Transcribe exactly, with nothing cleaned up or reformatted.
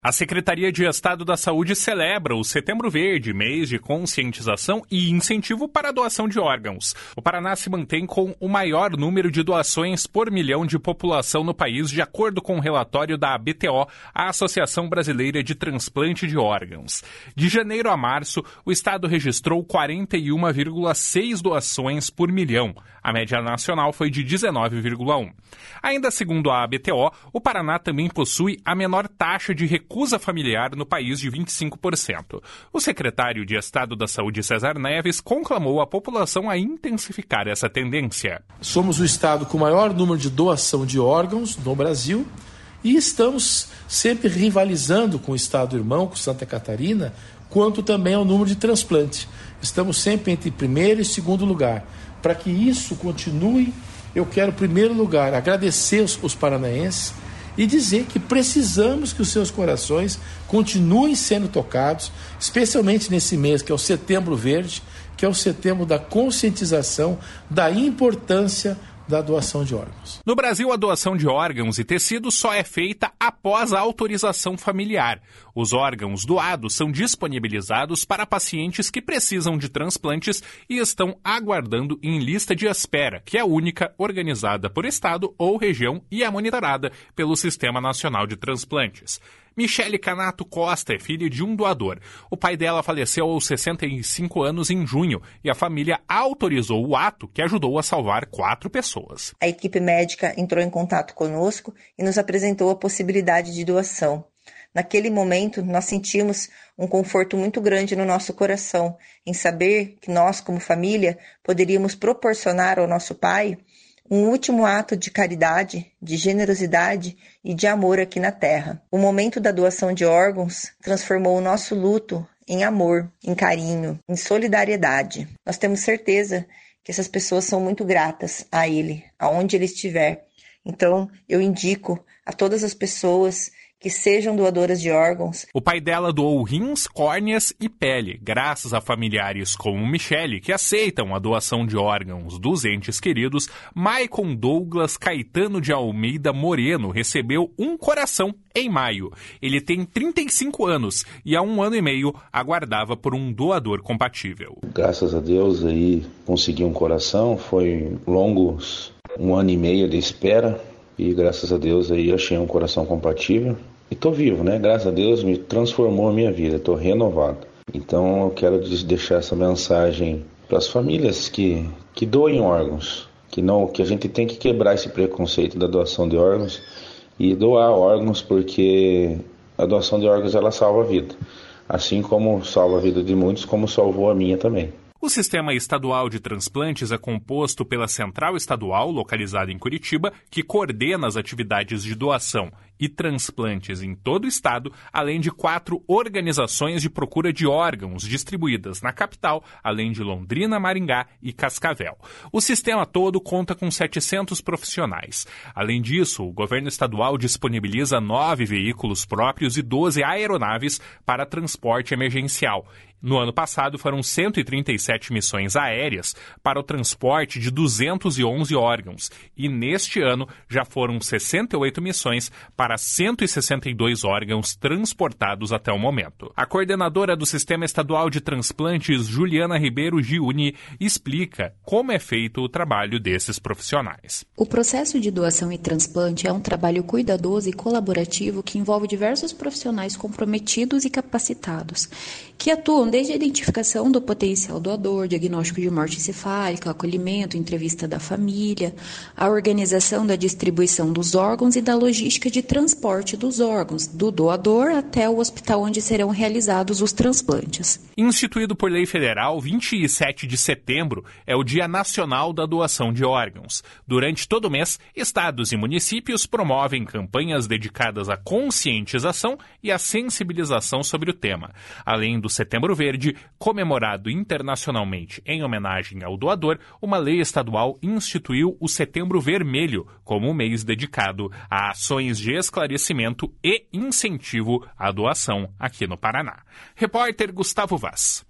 A Secretaria de Estado da Saúde celebra o Setembro Verde, mês de conscientização e incentivo para a doação de órgãos. O Paraná se mantém com o maior número de doações por milhão de população no país, de acordo com o relatório da A B T O, a Associação Brasileira de Transplante de Órgãos. De janeiro a março, o estado registrou quarenta e uma vírgula seis doações por milhão. A média nacional foi de dezenove vírgula um. Ainda segundo a A B T O, o Paraná também possui a menor taxa de recusa familiar no país, de vinte e cinco por cento. O secretário de Estado da Saúde, César Neves, conclamou a população a intensificar essa tendência. Somos o estado com o maior número de doação de órgãos no Brasil e estamos sempre rivalizando com o estado irmão, com Santa Catarina, quanto também ao número de transplante. Estamos sempre entre primeiro e segundo lugar. Para que isso continue, eu quero, em primeiro lugar, agradecer os, os paranaenses e dizer que precisamos que os seus corações continuem sendo tocados, especialmente nesse mês que é o Setembro Verde, que é o setembro da conscientização da importância da doação de órgãos. No Brasil, a doação de órgãos e tecidos só é feita após a autorização familiar. Os órgãos doados são disponibilizados para pacientes que precisam de transplantes e estão aguardando em lista de espera, que é única, organizada por estado ou região e é monitorada pelo Sistema Nacional de Transplantes. Michele Canato Costa é filha de um doador. O pai dela faleceu aos sessenta e cinco anos em junho e a família autorizou o ato, que ajudou a salvar quatro pessoas. A equipe médica entrou em contato conosco e nos apresentou a possibilidade de doação. Naquele momento, nós sentimos um conforto muito grande no nosso coração, em saber que nós, como família, poderíamos proporcionar ao nosso pai um último ato de caridade, de generosidade e de amor aqui na Terra. O momento da doação de órgãos transformou o nosso luto em amor, em carinho, em solidariedade. Nós temos certeza que essas pessoas são muito gratas a Ele, aonde Ele estiver. Então, eu indico a todas as pessoas que sejam doadoras de órgãos. O pai dela doou rins, córneas e pele, graças a familiares como Michele, que aceitam a doação de órgãos dos entes queridos. Maicon Douglas Caetano de Almeida Moreno recebeu um coração em maio. Ele tem trinta e cinco anos e há um ano e meio aguardava por um doador compatível. Graças a Deus aí consegui um coração, foi longos um ano e meio de espera e graças a Deus aí achei um coração compatível. E tô vivo, né? Graças a Deus me transformou a minha vida, tô renovado. Então eu quero deixar essa mensagem para as famílias que, que doem órgãos, que, não, que a gente tem que quebrar esse preconceito da doação de órgãos e doar órgãos, porque a doação de órgãos ela salva a vida. Assim como salva a vida de muitos, como salvou a minha também. O Sistema Estadual de Transplantes é composto pela Central Estadual, localizada em Curitiba, que coordena as atividades de doação e transplantes em todo o estado, além de quatro organizações de procura de órgãos distribuídas na capital, além de Londrina, Maringá e Cascavel. O sistema todo conta com setecentos profissionais. Além disso, o governo estadual disponibiliza nove veículos próprios e doze aeronaves para transporte emergencial. No ano passado, foram cento e trinta e sete missões aéreas para o transporte de duzentos e onze órgãos e, neste ano, já foram sessenta e oito missões para cento e sessenta e dois órgãos transportados até o momento. A coordenadora do Sistema Estadual de Transplantes, Juliana Ribeiro Giuni, explica como é feito o trabalho desses profissionais. O processo de doação e transplante é um trabalho cuidadoso e colaborativo que envolve diversos profissionais comprometidos e capacitados, que atuam desde a identificação do potencial doador, diagnóstico de morte encefálica, acolhimento, entrevista da família, a organização da distribuição dos órgãos e da logística de transporte dos órgãos, do doador até o hospital onde serão realizados os transplantes. Instituído por lei federal, vinte e sete de setembro é o Dia Nacional da Doação de Órgãos. Durante todo o mês, estados e municípios promovem campanhas dedicadas à conscientização e à sensibilização sobre o tema. Além do Setembro Verde, comemorado internacionalmente em homenagem ao doador, uma lei estadual instituiu o Setembro Vermelho como um mês dedicado a ações de esclarecimento e incentivo à doação aqui no Paraná. Repórter Gustavo Vaz.